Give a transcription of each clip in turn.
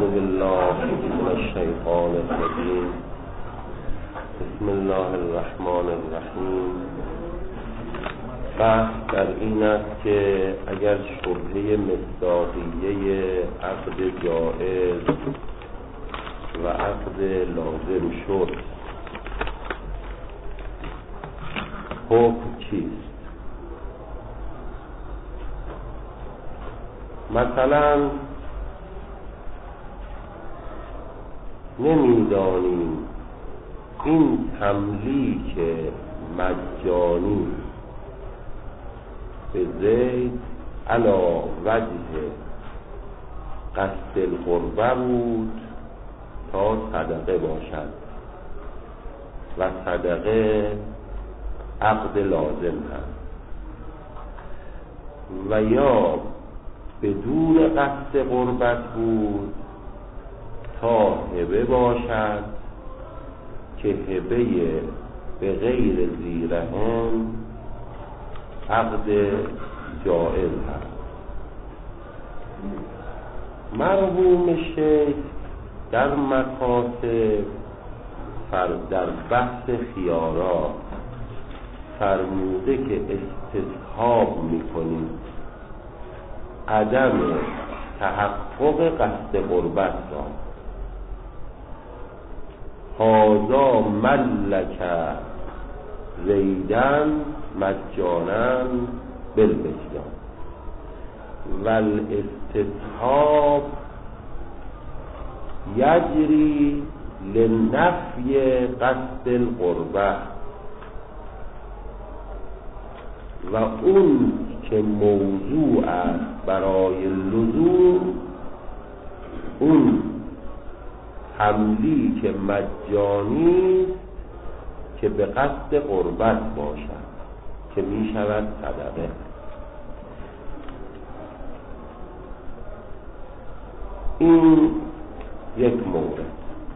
بالله من الشیطان الرجیم. بسم الله الرحمن الرحیم. بحث در این است که اگر شبهه مصداقیه عقد جائز و عقد لازم شد، حکم چیست؟ مثلا نمیدانیم این تملیک مجانی به زید علی وجه قصد القربه بود تا صدقه باشد و صدقه عقد لازم هست، و یا بدون قصد قربت بود تا هبه باشد که هبه به غیر زیرهم عقد جائز هست. مرحوم شیخ در مکاتب در بحث خیارات فرموده که استصحاب میکنیم عدم تحقق قصد قربت را. هذا ملک زیدن مجانا بالمجان والاستصحاب یجری لنفی قصد القربه، و اون که موضوع است برای لزوم اون تملیک مجانی که به قصد قربت باشد که می شود صدقه. این یک مورد.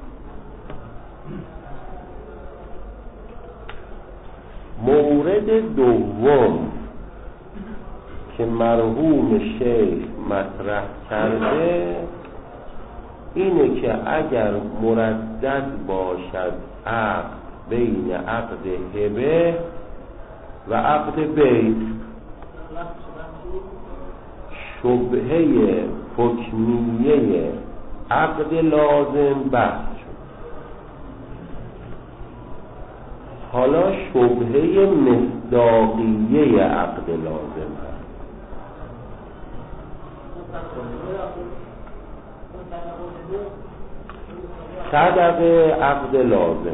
مورد دوم که مرحوم شیخ مطرح کرده اینه که اگر مردد باشد عقد بین عقد هبه و عقد بیع، شبهه حکمیه عقد لازم بحث شد. حالا شبهه مصداقیه عقد لازم هست. صدقه عقد لازم،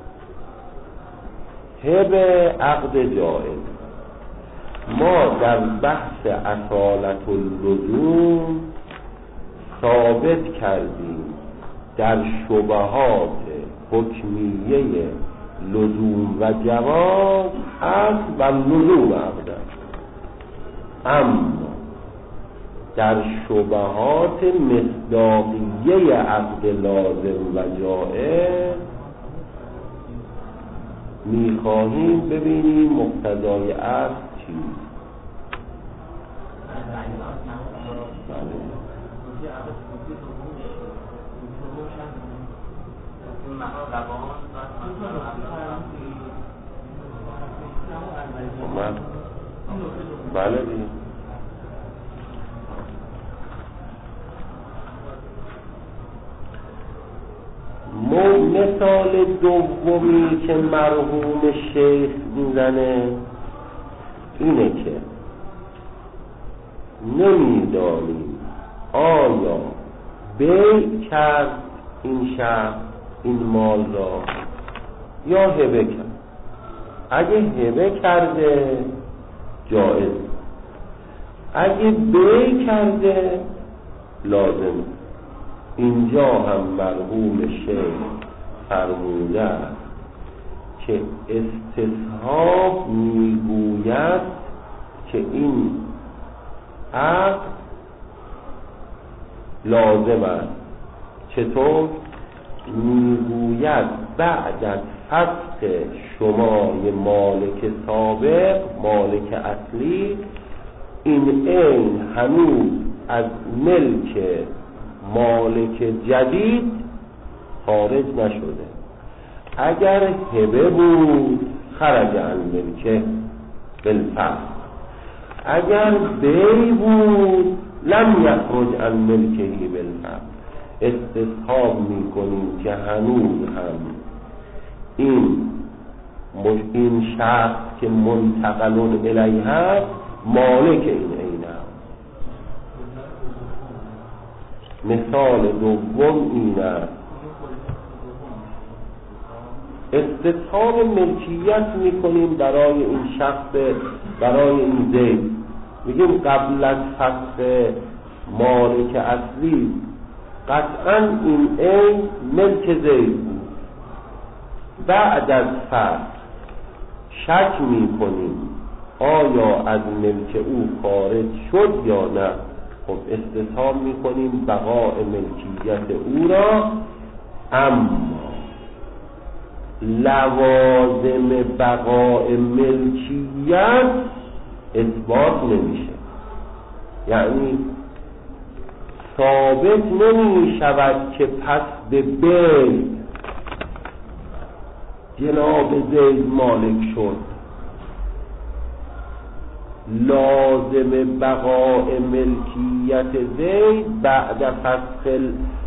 هبه عقد جائز. ما در بحث اصالت اللزوم ثابت کردیم در شبهات حکمیه لزوم و جواز عقد و لزوم عقد است، اما در شبهات مصداقیه عقد لازم و جائز میخواهیم ببینیم مقتضای عقد چیست. بله دیگه. مثال دومی که مرحوم شیخ میزنه اینه که نمیدانیم آیا بیع کرد این شخص این مال را یا هبه کرد. اگه هبه کرده جائز، اگه بیع کرده لازم. اینجا هم مرحوم شیخ فرموده است که استصحاب میگوید که این عقد لازم است. چطور؟ میگوید بعد از فسخ شمای مالک سابق، مالک اصلی، این عین هنوز از ملک مالک جدید خارج نشده. اگر هبه بود خرج عن ملکه بالفعل، اگر بی بود لم یخرج عن ملکه بالفعل. استصحاب میکنیم که هنوز هم این شخص که منتقل الیه هست مالک این عین است. مثال دوم این است، استصحاب ملکیت میکنیم برای این شخص، برای این زید. میگیم قبل از فسخ مالک اصلی قطعا این عین ملک زید بود. بعد از فسخ شک میکنیم آیا از ملک او خارج شد یا نه. خب استصحاب میکنیم بقاء ملکیت او را، اما لوازم بقاء ملکیت اثبات نمیشه. یعنی ثابت نمی شود که پس به بی جناب زید مالک شد. لازم بقاء ملکیت زید بعد فسخ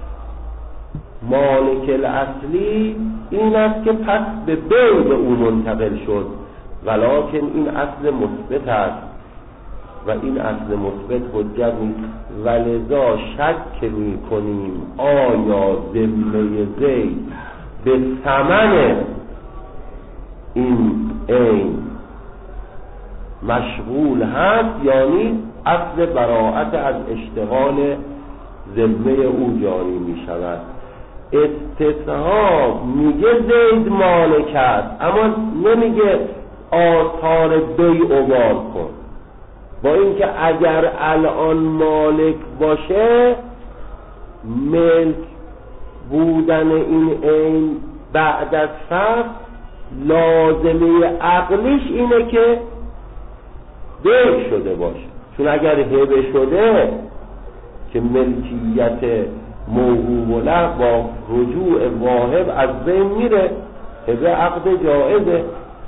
مالک الاصلی این است که پس به بی او منتقل شد، ولکن این اصل مثبت است و این اصل مثبت حجت نیست. ولذا شک می کنیم آیا ذمه زید به ثمن این عین مشغول هست، یعنی اصل براءت از اشتغال ذمه او جاری می شود. استصحاب میگه زید مالک است، اما نمیگه آثار بیع بار کن، با اینکه اگر الان مالک باشه ملک بودن این عین بعد از فسخ لازمه عقلیش اینه که بیع شده باشه. چون اگر هبه شده که ملکیت موهوب له با رجوع واهب از بین میره، هبه عقد جائزه،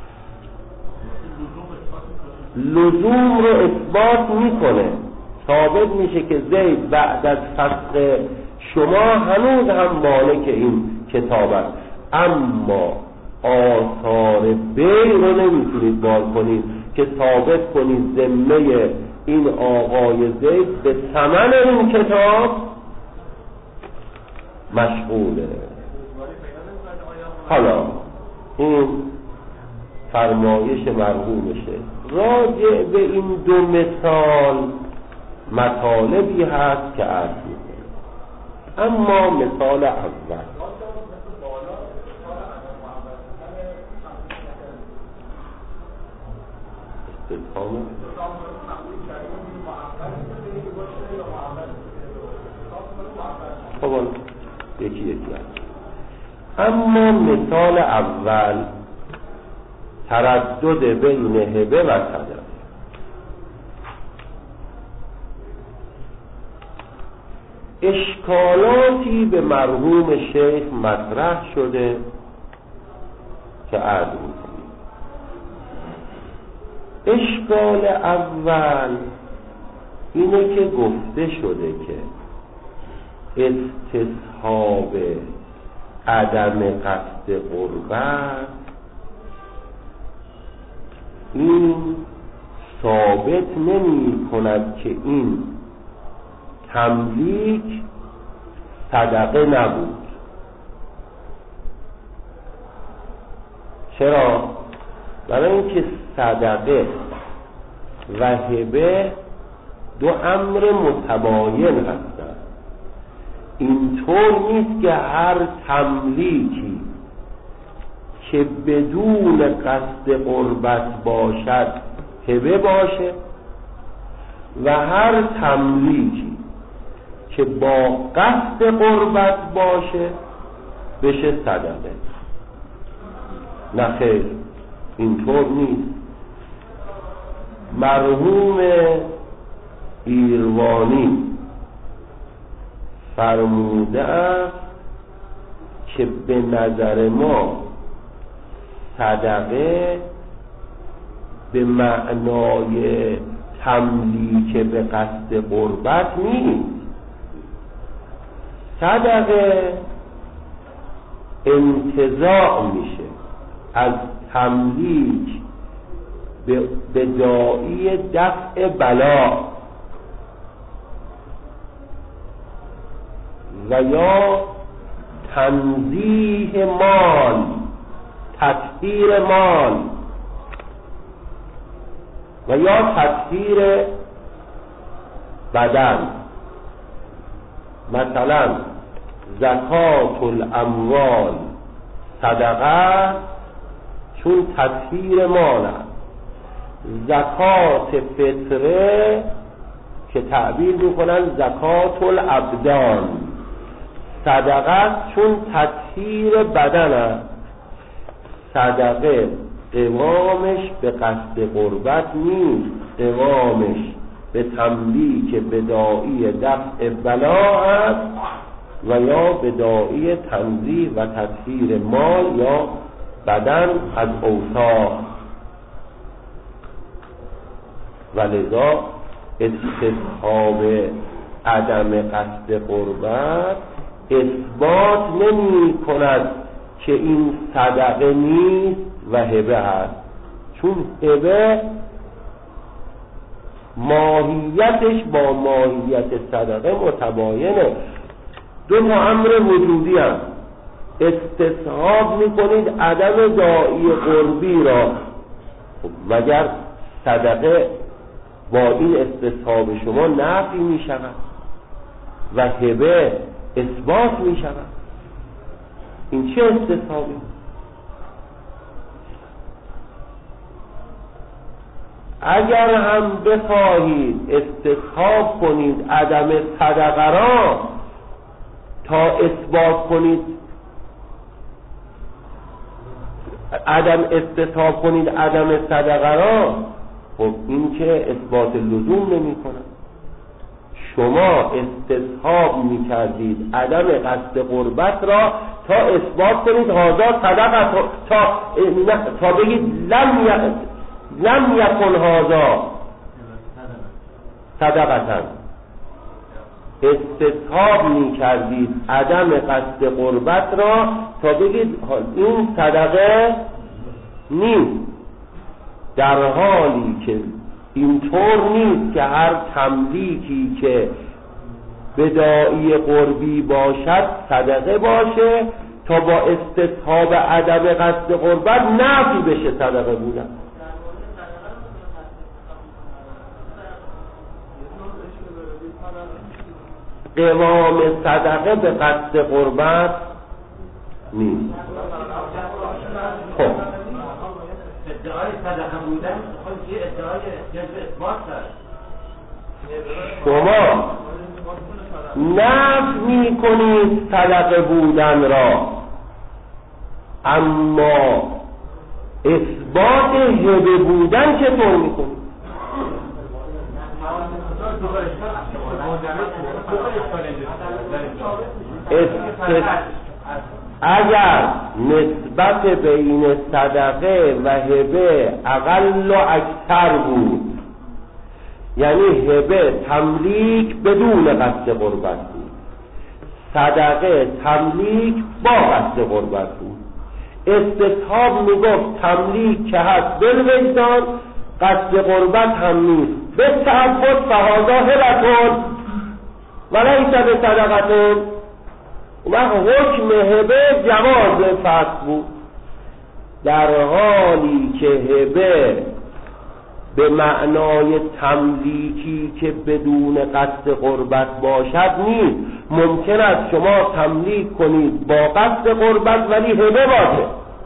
لزوم رو اثبات میکنه، ثابت میشه که زید بعد از فسخ شما هنوز هم مالک این کتاب است، اما آثار بیع رو نمیتونید بار کنید که ثابت کنید ذمه این آقای زید به ثمن این کتاب مشغوله. حالا این فرمایش مرحومشه. راجع به این دو مثال مطالبی هست که عرض می‌کنم، اما مثال اول استفهام خب یکی هست. اما مثال اول تردد بین هبه و صدقه. اشکالاتی به مرحوم شیخ مطرح شده که عرض می‌کنیم. اشکال اول اینه که گفته شده که استصحاب عدم قصد قربت این ثابت نمی کند که این تملیک صدقه نبود. چرا؟ برای اینکه صدقه و هبه دو امر متباین هستند. اینطور نیست که هر تملیکی که بدون قصد قربت باشد هبه باشه و هر تملیکی که با قصد قربت باشه بشه صدقه. نه خیر، اینطور نیست. مرحوم ایروانی فرموده است که به نظر ما صدقه به معنای تملیک به قصد قربت نیست. صدقه انتزاع میشه از تملیک به داعی دفع بلا و یا تنزیه مال، تطهیر مال و یا تطهیر بدن. مثلا زکات الاموال صدقه چون تطهیر مال است. زکات فطره که تعبیر میکنن زکات الابدان صدقه چون تطهیر بدن است. صدقه قوامش به قصد قربت نیست، قوامش به تملیک بداعی دفع بلا است و یا بداعی تنزیه و تطهیر مال یا بدن از اوصاف. ولذا استصحاب عدم قصد قربت اثبات نمی کند که این صدقه نیست و هبه هست، چون هبه ماهیتش با ماهیت صدقه متباینه. دو تا امر وجودی هست. استصحاب میکنید عدم داعی قربی را، خب مگر صدقه با این استصحاب شما نفی میشود و هبه اثبات میشود؟ این چه استصحابی؟ اگر هم بخواهید استصحاب کنید عدم صدقه را تا اثبات کنید استصحاب کنید عدم صدقه را، خب این که اثبات لزوم نمی کند. شما استصحاب می کردید عدم قصد قربت را تا اثبات کنید هذا صدقه، تا بگید لم یکن هذا صدقه. استصحاب می کردید عدم قصد قربت را تا بگید این صدقه نیست، در حالی که اینطور نیست که هر تملیکی که بداعی قربی باشد صدقه باشه تا با استصحاب عدم قصد قربت نفی بشه صدقه بودن. قوام صدقه به قصد قربت نیست. خب ادعای صدقه بودن خود یه ادعای جزء اثبات داره. شما نفی میکنید صدقه بودن را، اما اثبات هبه بودن چطور میکنید؟ اگر نسبت بین صدقه و هبه اقل و اکثر بود، یعنی هبه تملیک بدون قصد قربت بود، صدقه تملیک با قصد قربت بود، استصحاب میگفت تملیک که هست بالوجدان قصد قربت هم نیست، به تعبد فهذا هبتون ولیس به صدقتون، و حکم هبه جواز فسخ بود، در حالی که هبه به معنای تملیکی که بدون قصد قربت باشد نیست. ممکن است شما تملیک کنید با قصد قربت ولی هبه باشه.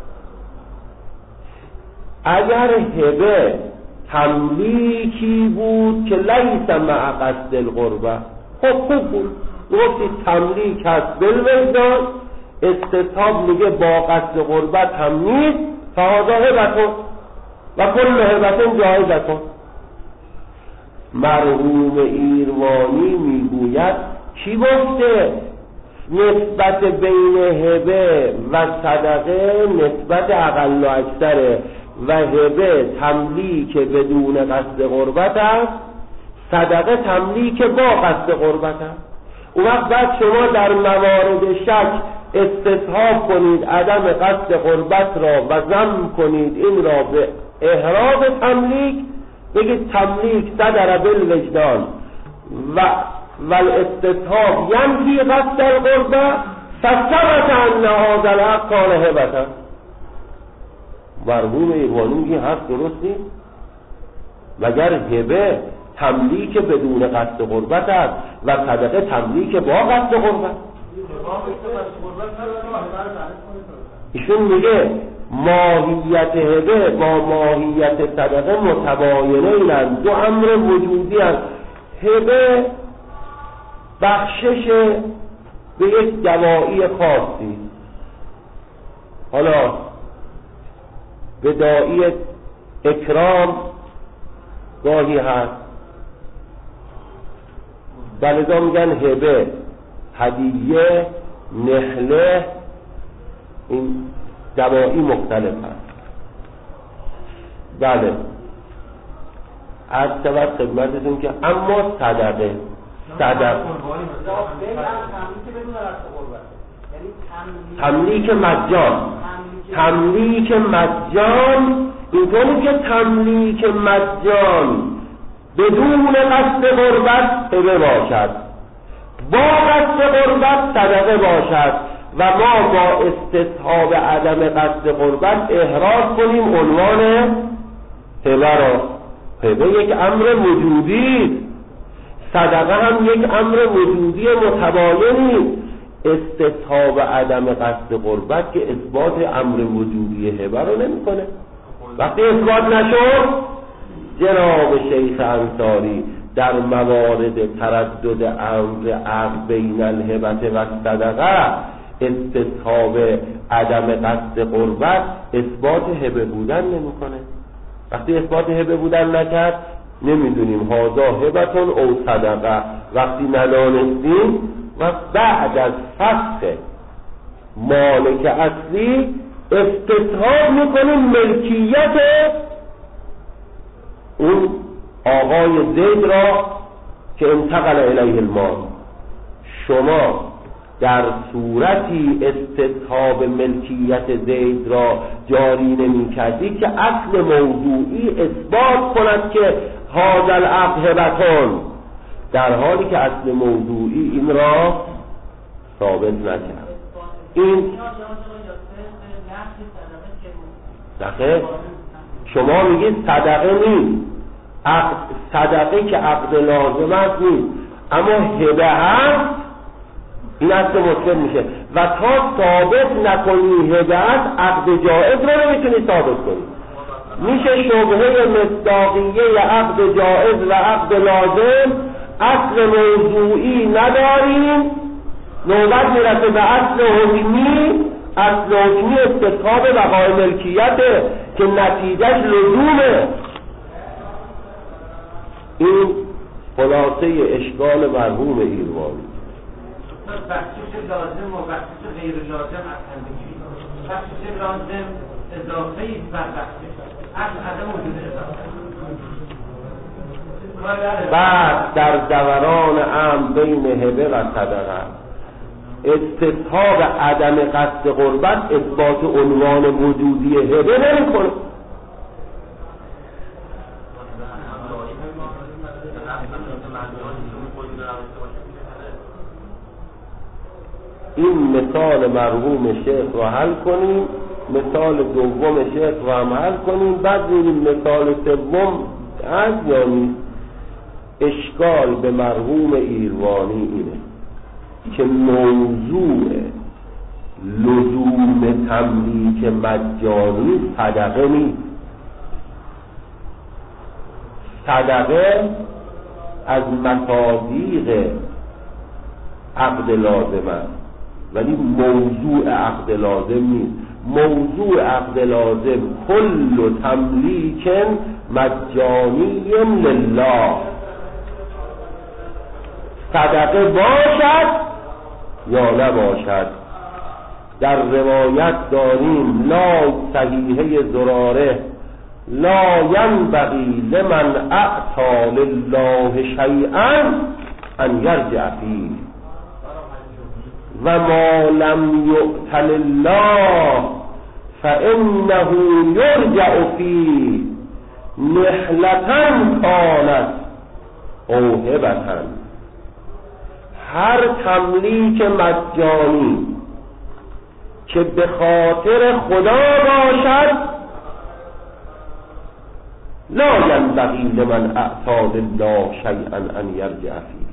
اگر هبه تملیکی بود که لیس مع قصد القربه، خب خوب بود، گفتید تملیک هست بالوجدان، استصحاب میگه با قصد قربت هم نیست، فهذا هبتون و کل هبتون جایزتون. مرحوم ایروانی میگوید کی گفته نسبت بین هبه و صدقه نسبت اقل و اکثره و هبه تملیک بدون قصد قربت است، صدقه تملیک با قصد قربت است. اون وقت بعد شما در موارد شک استصحاب کنید عدم قصد قربت را و ضم کنید این را به احراز تملیک، بگید تملیک صدر بالوجدان و والاستصحاب ینفی قصد القربه فثبت ان هذا الحق کان هبه. مرحوم ایروانی میگه حرف درست نیست، مگر هبه تملیک بدون قصد قربت است و صدقه تملیک با قصد قربت. ایشون میگه ماهیت هبه با ماهیت صدقه متباینند، دو امر وجودی است. هبه بخشش به یک دواعی خاصی، حالا به داعی اکرام گاهی هست، بلذا میگن هبه، هدیه، نحله، این دواعی مختلف هست. بله از سبب خدمتتون که اما صدقه تملیک مجان اینطوری که تملیک مجان بدون قصد قربت هبه باشد، با قصد قربت صدقه باشد و ما با استصحاب عدم قصد قربت احراز کنیم عنوان هبه را. هبه یک امر وجودی، صدقه هم یک امر وجودی متباینی. استصحاب عدم قصد قربت که اثبات امر وجودی هبه رو نمی‌کنه. وقتی اثبات نشد، جناب شیخ انصاری در موارد تردد امر عقد بین الهبه و صدقه استصحاب عدم قصد قربت اثبات هبه بودن نمی‌کنه. وقتی اثبات هبه بودن نکرد نمیدونیم هذا هبتون او صدقه. وقتی ندانستیم و بعد از فسخ مالک اصلی استصحاب میکنیم ملکیت اون آقای زید را که انتقل الیه المال. شما در صورتی استصحاب ملکیت زید را جاری نمی کردی که اصل موضوعی اثبات کند که هذا العقد هبتون، در حالی که اصل موضوعی این را ثابت نکرد. این صدقه شما میگید صدقه نیست، صدقه که عقد لازم است نیست، اما هبه هست، این اصل مشکل میشه و تا ثابت نکنی هبه است عقد جائز رو نمیتونی ثابت کنی. میشه شبهه مصداقیه عقد جائز و عقد لازم، اصل موضوعی نداریم، نوبت میرسه به اصل حکمی. اصل حکمی استصحاب بقای ملکیته که نتیجهش لزومه. این خلاصه اشکال مرحوم ایروانی. بخشش لازم و بخشش غیر لازم اصلا بگیرید. بخشش لازم اضافه‌ای بر بخشش اصل عدم وجود اضافه. بعد در دوران امر بین هبه و صدقه استصحاب عدم قصد قربت اثبات عنوان وجودی هبه نمی‌کنه. این مثال مرحوم شیخ رو حل کنیم، مثال دوم شیخ رو هم حل کنیم، بعد میریم مثال سوم هست یا نیست. اشکال به مرحوم ایروانی اینه که موضوع لزوم تملیک مجانی صدقه نیست. صدقه از مصادیق عقد لازم است ولی موضوع عقد لازم نیست. موضوع عقد لازم کل تملیک مجانی لله. صدقه باشد یا نباشد. در روایت داریم لا صحیحه زراره لا ینبغی لمن اعطا لله شیئا ان یرجع فیه و ما لم یؤت لله فانه یرجع فیه نحلة کانت او هبة. هر تملیک مجانی که به خاطر خدا باشد لا ینبغی لمن اعطا لله شیئا ان یرجع فیه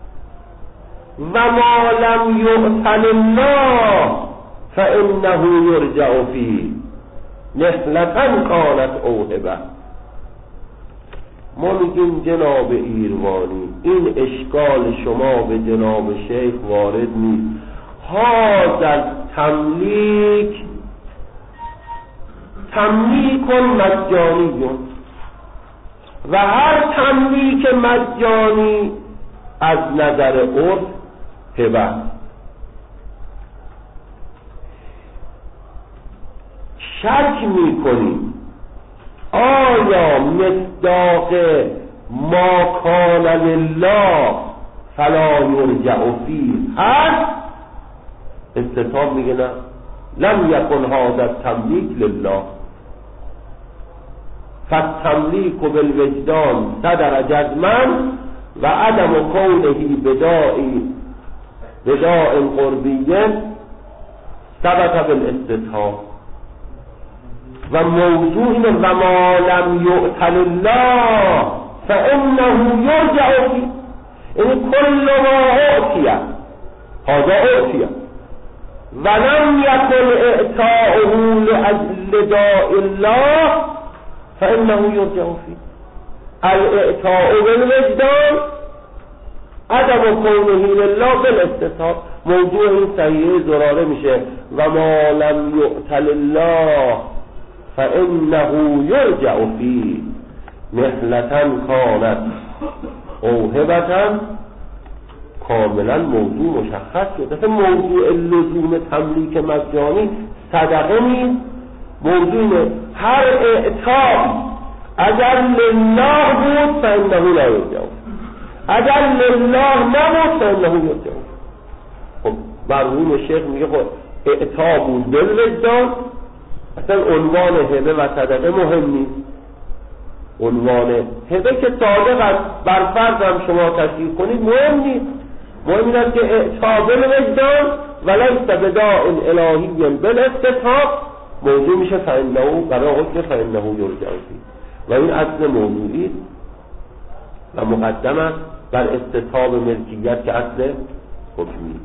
و ما لم یؤت لله فانه یرجع فیه نحلة کانت او هبة. ما میگیم جناب ایروانی این اشکال شما به جناب شیخ وارد نیست. هذا تملیک مجانی و هر تملیک مجانی از نظر عرف هبه. شک میکنیم آیا مصداق ما کان لله فلا یرجع فیه هست؟ استطاب میگه نه، لم یکن هذا التملیک لله فالتملیک بالوجدان صدر جزما و عدم کونه بداء قربیه ثبت بالاستطاب. و موضوع اینه و ما لم یؤت لله فانه یرجع فیه، یعنی کل ما اعطیه هذا اعطیه ولم یکن اعطاؤه لداء الله فانه یرجع فیه. الاعطاء بالوجدان عدم کونه لله بالاستطاب. موضوع این صحیحه زراره میشه و ما لم یؤت لله فانه یرجع فیه نحلة کانت او هبة. کاملا موضوع مشخص شد. اصلا موضوع لزوم تملیک مجانی صدقه نیست. موضوع هر اعطا اگر لله بود فانه لا یرجع، اگر لله نبود فانه یرجع. خب مرحوم شیخ میگه خب اعطا بود بالوجدان، اصلا عنوان هبه و صدقه مهم نیست. عنوان هبه که صادق است بر فرض هم شما تشریح کنید مهم نیست. مهم این است که اعطا بالوجدان ولیس بداء الهی بالاستطاب موضوع میشه فانه برای حکم فانه یرجع فیه و این اصل موضوعی و مقدم است بر استطاب ملکیت که اصل حکمی.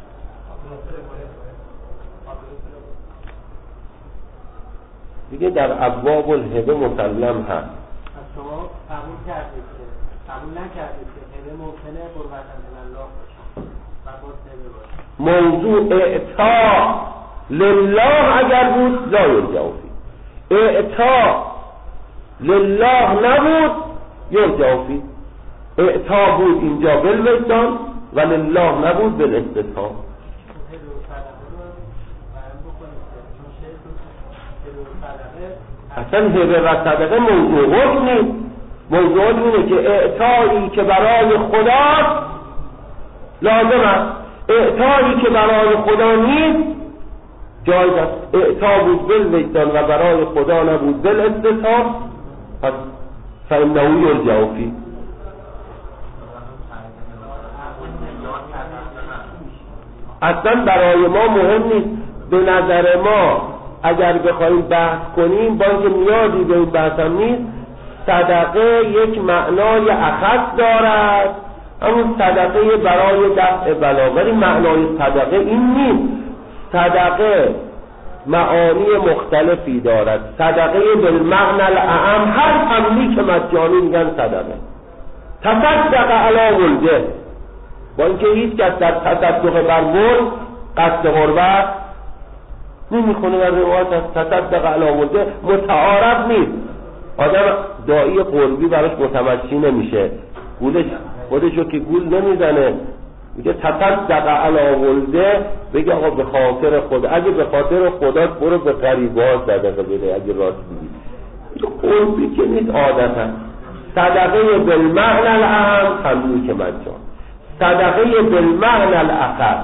دیگه در ابواب الهبه مسلم هست. شما قبول کردید که قبول نکردید که هبه ممکنه قربت الله باشه و باز هبه باشه. موضوع اعطا لله اگر بود لا یرجع فیه، اعطا لله نبود یرجع فیه. اعطا بود اینجا بالوجدان و لله نبود بالاستطاب. اصلا هبه و صدقه موضوع حکم نیست. موضوع اینه که اعطایی که برای خدا لازم است، اعطایی که برای خدا نیست جایز است. اعطا بود بالوجدان و برای خدا نبود بالاستطاب پس فانه یرجع فیه. اصلا برای ما مهم نیست. به نظر ما اگر بخوایم بحث کنیم با اینکه نیازی به این بحث هم نیست، صدقه یک معنای اخص دارد، همون صدقه برای دفع بلا، ولی معنای صدقه این نیست. صدقه معانی مختلفی دارد. صدقه بالمعنى الاعم هر تملیک مجانی میگن صدقه. تصدق علی ولده، با اینکه هیچ کس در تصدق بر ولد قصد قربت نمیخونه در روایت از تصدق علی ولده متعارف نیست. آدم داعی قربی براش متمشی نمیشه، گولش خودشو که گول نمیزنه میگه تصدق علی ولده، بگه آقا به خاطر خدا، اگه به خاطر خدا برو به غریبه‌ها صدقه بده اگه راست میگی. قربی که نیست عادتا. صدقه بالمعنى الاهم تملیک مجان، صدقه بالمعنى الاخر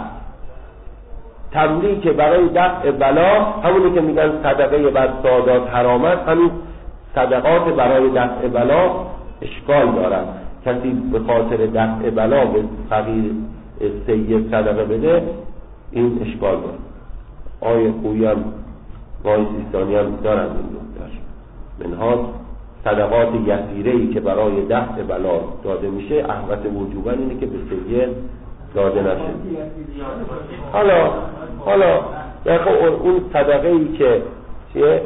تملیک برای دفع بلا، همونی که میگن صدقه بر سادات حرامت، همین صدقات برای دفع بلا اشکال دارن. کسی به خاطر دفع بلا به فقیر سید صدقه بده، این اشکال داره. آیه خویی هم وای سیستانی هم دارن این نکتهش. منها صدقات یسیره‌ای که برای دفع بلا داده میشه، احوط وجوبا اینه که به سید داده نشه. حالا اون صدقه‌ای که چیه؟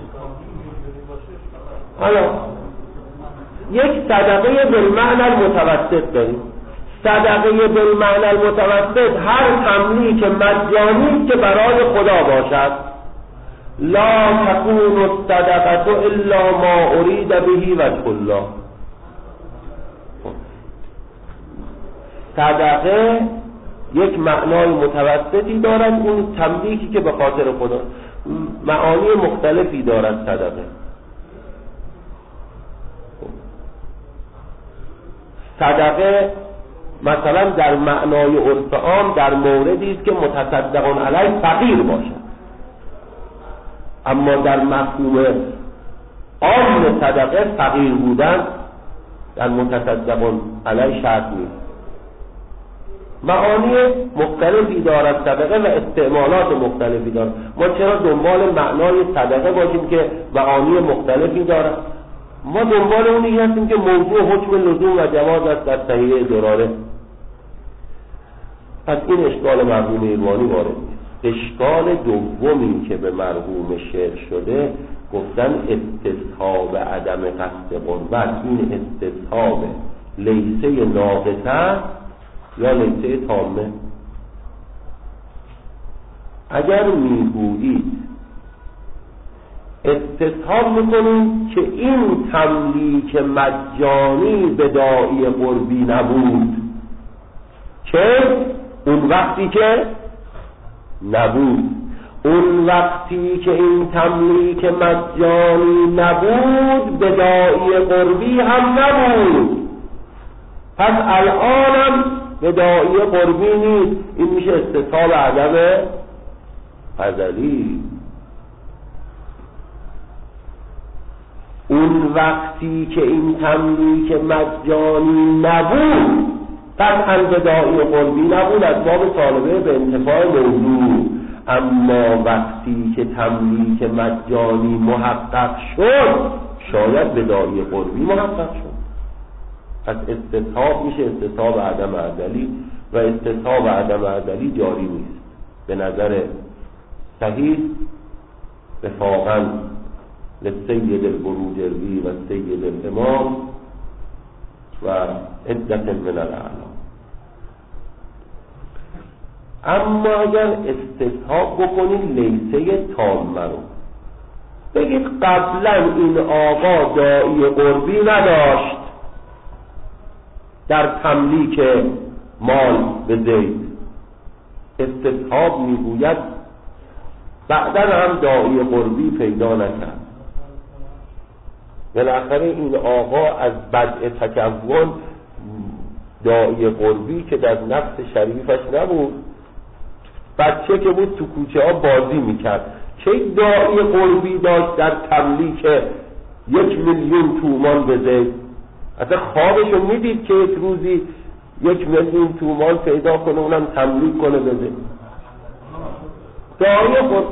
حالا یک صدقه بالمعنى المتوسط داریم. صدقه بالمعنى المتوسط هر تملیک مجانی که برای خدا باشد. لا تكون الصدقه الا ما اريد به وجه الله. صدقه یک معنای متوسطی دارد، اون تملیکی که به خاطر خدا. معانی مختلفی دارد صدقه. صدقه مثلا در معنای عرف عام در موردی است که متصدقون علیه فقیر باشد، اما در مفهوم عام صدقه فقیر بودن در متصدقون علیه شرط نیست. معانی مختلفی دارد صدقه و استعمالات مختلفی دارد. ما چرا دنبال معنای صدقه باشیم که معانی مختلفی دارد؟ ما دنبال اونی هستیم که موضوع حکم لزوم و جواز است در صحیح دراره. پس این اشکال مرحوم ایروانی وارد نیست. اشکال دومی که به مرحوم شعر شده، گفتن استصحاب عدم قصد قربت. این استصحاب لیسه ناقصه یا لیسه تامه. اگر میگویید استصحاب میکنیم که این تملیک مجانی به داعی قربی نبود، که اون وقتی که نبود، اون وقتی که این تملیک مجانی نبود به داعی قربی هم نبود، پس الانم به داعی قربی نیست. این میشه استصحاب عدم ازلی. اون وقتی که این تملیک مجانی نبود قطعا به داعی قربی نبود، از باب طالبه به انتفاع موضوع. اما وقتی که تملیک مجانی محقق شد، شاید به داعی قربی محقق شد. پس استصحاب میشه استصحاب عدم ازلی و استصحاب عدم ازلی جاری نیست به نظر صحیح وفاقاً لسید البروجردی و سید الامام و عدت من الاعلام. اما اگر استصحاب بکنید لیسه تامه رو، بگید قبلا این آقا داعی قربی نداشت در تملیک مال به زید، استصحاب میگوید بعدا هم داعی قربی پیدا نکرد. بالاخره این آقا از بدء تکون داعی قربی که در نفس شریفش نبود، بچه که بود تو کوچه ها بازی میکرد، چه داعی قربی داشت در تملیک 1,000,000 تومان به زید؟ اصلا خوابشو میدید که یک روزی 1,000,000 تومان پیدا کنه اونم تملیک کنه به زید؟ داعی قربی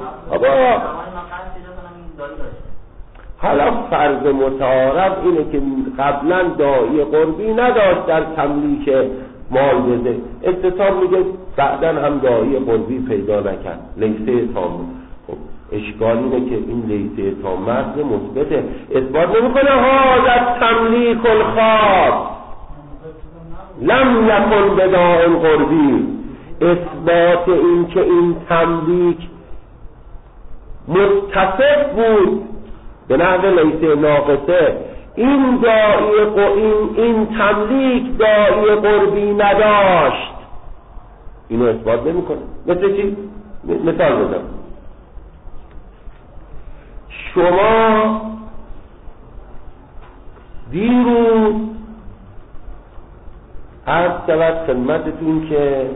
حالا فرض متعارف اینه که قبلا داعی قربی نداشت در تملیک مال بده، استصحاب میگه بعدا هم داعی قربی پیدا نکرد، لیسه تامه. خب اشکال اینه که این لیسه تامه مثبته، اثبات نمیکنه هذا تملیک الخاص لم یکن بداع قربی. اثبات این که این تملیک متصف بود به نحو لیسه ناقصه، این داعی این تملیک داعی قربی نداشت، اینو اثبات نمیکنه. مثل چی؟ مثال بزنم. شما دیروز عرض شود خدمتتون که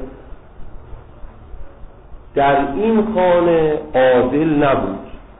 در این خانه عادل نبود.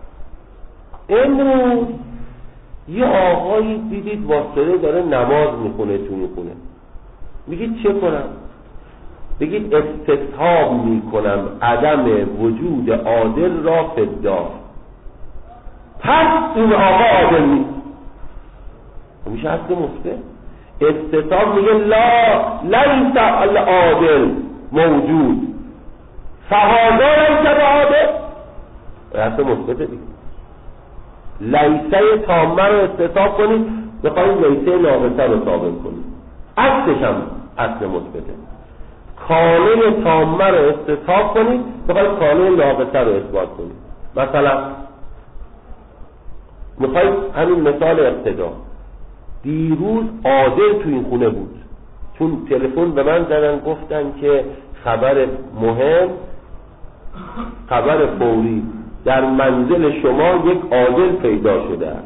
امروز یه آقایی دیدید واسطه داره نماز میخونه تو این خونه، میگید چه کنم؟ بگید استصحاب میکنم عدم وجود عادل را فدا. پس این آقا عادل نیست. میشه اصل مثبت. استصحاب میگه لیس العادل موجود فهذا لیس عادل. اصل مثبت دیگه. لیسه تامه رو استصحاب کنید، بخواهید لیسه ناقصه رو ثابت کنید. عکسش هم اصل مثبته. کانه تامه رو استصحاب کنید، بخواهید کانه ناقصه رو اثبات کنید. مثلا میخواید همین مثال ابتدا، دیروز عادل تو این خونه بود، چون تلفن به من زدن گفتن که خبر مهم، خبر فوری، در منزل شما یک عادل پیدا شده است.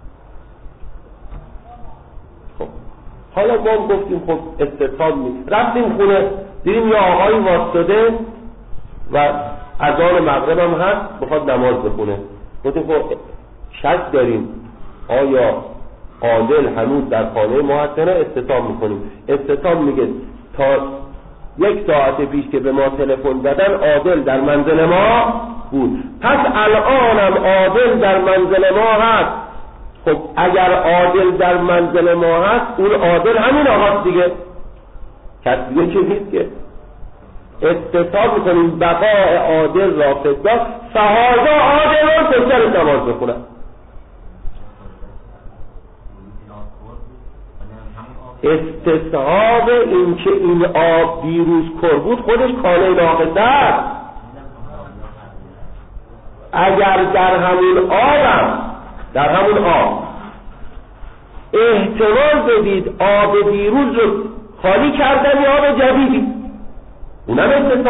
خب حالا ما گفتیم خب استصحاب نیست، رفتیم خونه دیدیم یه آقایی واسطاده و اذان مغرب هم هست بخواد نماز بخونه. گفتیم خب شک داریم آیا عادل هنوز در خانه ما هست نه؟ استصحاب میکنیم. استصحاب میگه تا 1 ساعت پیش که به ما تلفن زدن عادل در منزل ما بود، پس الانم عادل در منزل ما هست. خب اگر عادل در منزل ما هست اون عادل همین آقاست دیگه، کس دیگه چه نیست که. استصحاب میکنیم بقاء عادل را فدا فهذا عادل را فدا نماز بخونن. استصحاب این که این آب دیروز کر بود خودش کانه ناقصه است. اگر در همون آب احتمال بدید آب دیروز رو خالی کردن یا آب جدیدی، اونم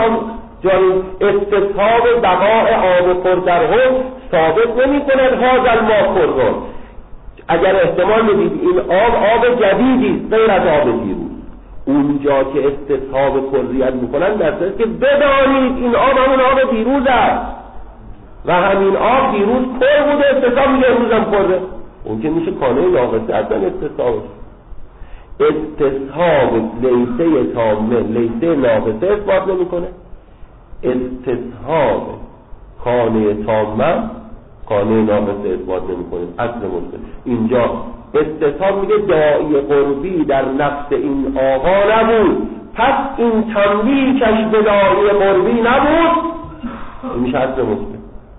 استصحاب بقاء آب پر در حوض ثابت نمی کند هذا الماء پر. اگر احتمال بدید این آب جدیدی غیر از آب دیروز، اونجا که استصحاب کلیت میکنن در صورتی که بدانید این آب همون آب دیروز است و همین آب دیروز پر بوده، استصحاب میگه امروز هم پره، اون که میشه کانه ناقصه اصلا استصحاب لیسه تامه لیسه ناقصه اثبات نمیکنه. استصحاب کانه تامه کانه ناقصه اثبات نمیکنه. اصل مثبت اینجا استصحاب میگه داعی قربی در نفس این آقا نبود، پس این تملیکش به داعی قربی نبود، این میشه اصل مثبت.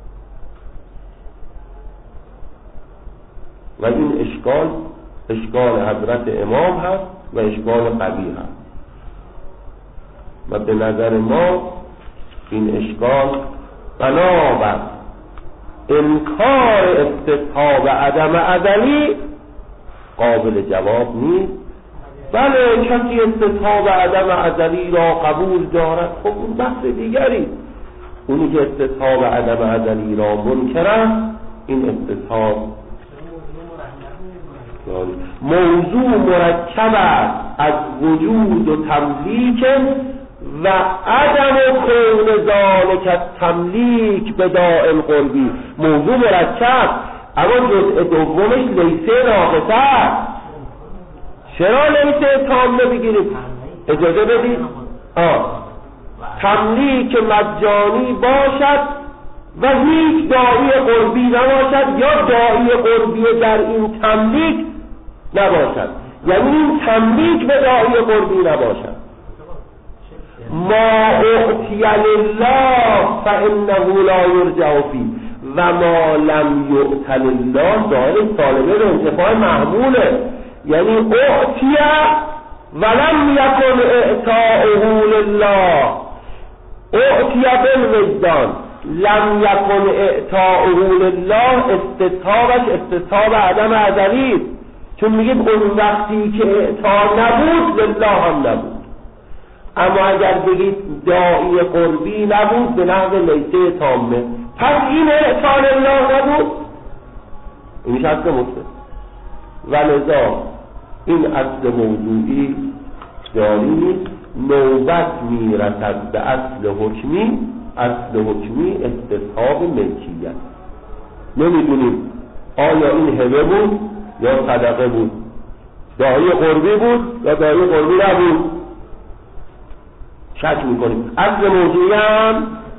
و این اشکال حضرت امام هست و اشکال قوی هست و به نظر ما این اشکال بنابر انکار استصحاب عدم ازلی قابل جواب نیست. بله کسی استصحاب عدم ازلی را قبول دارد، خب اون بحث دیگری. اونی که استصحاب عدم ازلی را منکر است، این استصحاب موضوع مرکب است از وجود و تملیک و عدم کون ذالک تملیک به دائم قربی. موضوع مرکب، اما جزء دومش لیسه ناقصه است. چرا لیسه تامه بگیرید؟ اجازه بدید تملیک مجانی باشد و هیچ داعی قربی نباشد یا داعی قربی در این تملیک نباشد، یعنی این تملیک به داعی قربی نباشد. ما اعطی لله فانه لا یرجع فیه و ما لم یعط لله ظاهر طالبه به انتفاع محموله، یعنی اعطی ولم یکن اعطاؤه لله، اعطی بالوجدان لم یکن اعطاؤه لله، استصحابش استصحاب عدم ازلی، چون میگه اون وقتی که اعطا نبود لله هم نبود. اما اگر بگید داعی قربی نبود به نحو لیسه تامه، پس این احسان الله نبود، این میشه اصل مطلق. ولذا این اصل موضوعی جاری نیست، نوبت میرسد به اصل حکمی. اصل حکمی استصحاب ملکیت. نمیدونیم آیا این هبه بود یا صدقه بود، داعی قربی بود یا داعی قربی نبود، شک میکنیم. اصل موضوعی هم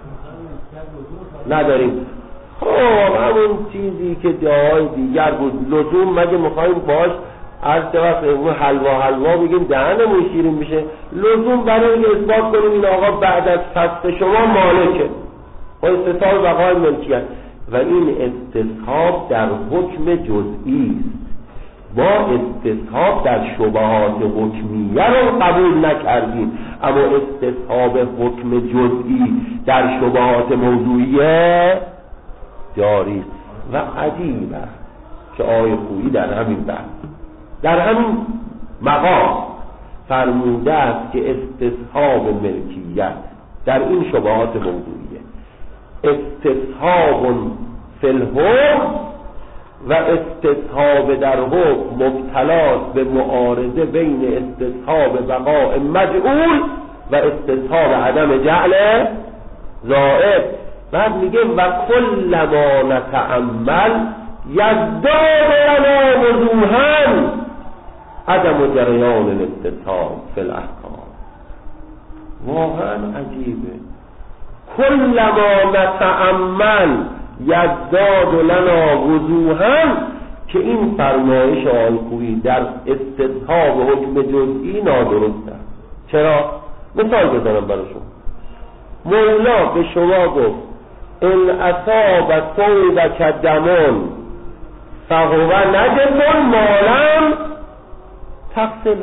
نداریم. همون چیزی که جاهای دیگر بود، لزوم مگه میخواییم باش از وقت اون حلوا بگیم دهنمون شیرین میشه؟ لزوم برای اینکه اثبات کنیم این آقا بعد از فسخ شما مالکه با استصحاب بقای ملکیت. و این استصحاب در حکم جزئی است. ما استصحاب در شبهات حکمیه رو قبول نکردیم، اما استصحاب حکم جزئی در شبهات موضوعیه جاری. و عجیبه که آیه خویی در همین بحث، در همین مقام فرموده است که استصحاب ملکیت در این شبهات موضوعیه استصحاب فی الحکم و استصحاب در حکم مبتلاست به معارضه بین استصحاب بقاء مجعول و استصحاب عدم جعل زائد. بعد میگه و کل ما نتأمل یزداد لنا وضوحا عدم جریان الاستصحاب فی الاحکام. واقعا عجیبه. کل ما نتأمل یزداد لنا وضوحا، که این فرمایش آقای خویی در استصحاب حکم جزئی نادرسته. چرا؟ مثال بزنم براشون. مولا به شما گفت ان اصاب ثوبک دم فهو نجس ما لم تغسله.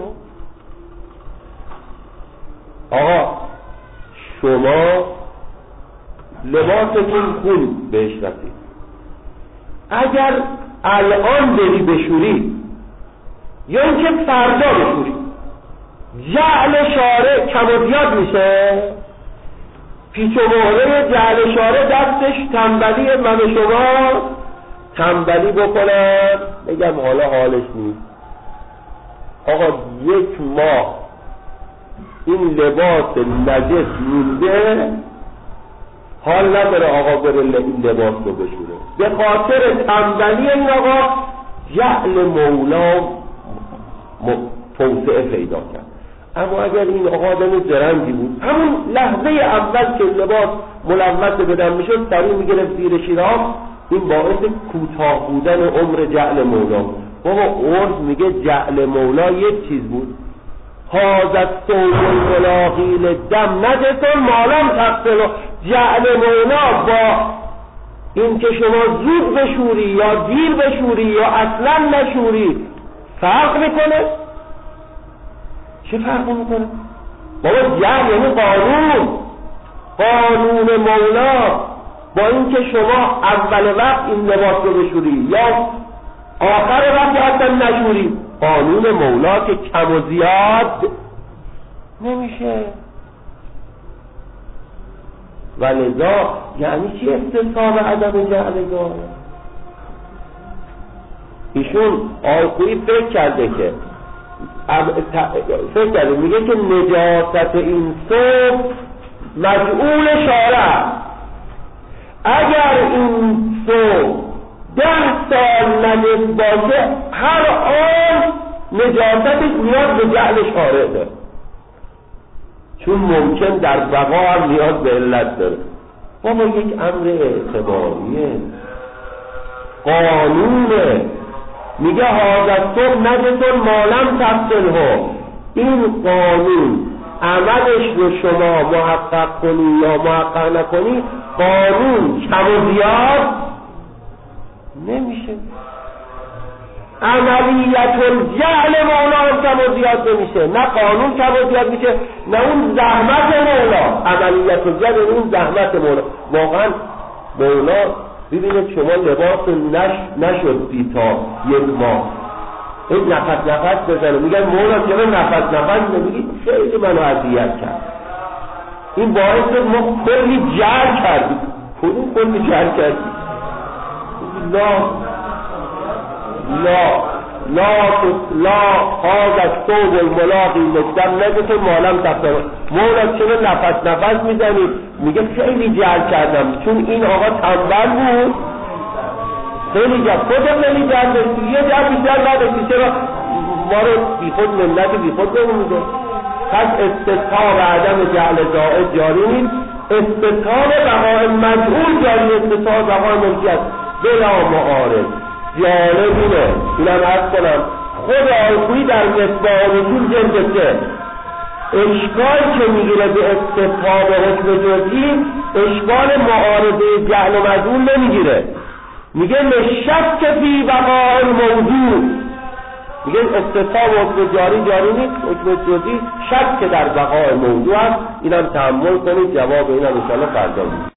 آقا شما لباستون خون بهش رسید، اگر الان بری بشوری یا اینکه فردا بشوری، جعل شارع کم و زیاد میشه؟ پیچ و مهره جعل شارع دستش تنبلی من شما تنبلی بکنم بگم حالا حالش نیست. آقا یک ماه این لباس نجس مونده، حال نداره آقا بره این لباس رو بشوره. به خاطر تنبلی این آقا جعل مولا توسعه پیدا کرد. اما اگر این آقا آدم زرنگی بود، همون لحظه اول که لباس ملوث بدن میشد سری میگرفت زیر شیراب، این باعث کوتاه بودن عمر جعل مولا. بابا عرض میگه جعل مولا یک چیز بود، حاضر ثوب الملاقیل دم نجس مالم تغسله. جعل مولا با این که شما زود بشوری یا دیر بشوری یا اصلا نشوری فرق میکنه؟ چه فرق میکنه؟ بابا جعل یعنی قانون مولا با این که شما اول وقت این لباس رو بشوری یا آخر وقت اصلا نشوری، قانون مولا که کم و زیاد نمیشه. ولذا یعنی چی استصحاب عدم جعل زائد؟ ایشون آقای خویی فکر کرده میگه که نجاست این ثوب مجعول شارع. اگر این ثوب 10 سال نجس باشه، هر آن نجاستش نیاز به جعل شارع داره، چون ممکن در بقا هم نیاز به علت داره. بابا یک امر اعتباریه، قانونه. میگه حاضر صبح نجس مالم تغسله. این قانون عملش رو شما محقق کنی یا محقق نکنی، قانون کم و زیاد نمیشه. عملیت الجعل مولا هم کم و زیاد نمیشه، نه قانون کم و زیاد میشه نه اون زحمت مولا. عملیت الجعل اون زحمت مولا. واقعا مولا ببینید شما لباس نشدی تا یک ماه، این نفس بزنه، میگن مولا چرا نفس نمیگید؟ خیلی منو اذیت کرد. این باعث شد ما کلی جر کردیم. کدوم کلی جر کردیم؟ لا خواهد صوب الملاقی مجدم نگه مالم تفتر. مولا چرا نفس میزنید؟ میگه خیلی جر کردم چون این آقا تنبل بود، خیلی جر خودم خیلی جر داشتی، یه جر بیشتر نداشتی، چرا ما رو بی خود ملت بی خود نمیده؟ پس استثاب عدم جعل زائد جاری نیست، استثاب بقای مجهول جاری، استثاب بقای ملکیت بلا معارض. جالب اینه، اینم عرض کنم خود آلخویی در مصباح الوصول جلد 3 اشکال که میگیره به استثاب حکم جزئی، اشکال معارضه جعل و مجهول نمیگیره، میگه لشک فی بقاء الموضوع، میگه استثاب حکم جاری نیست، حکم جزئی شک که در بقاء موضوع است. اینم تأمل کنید، جواب اینم انشاءالله فردا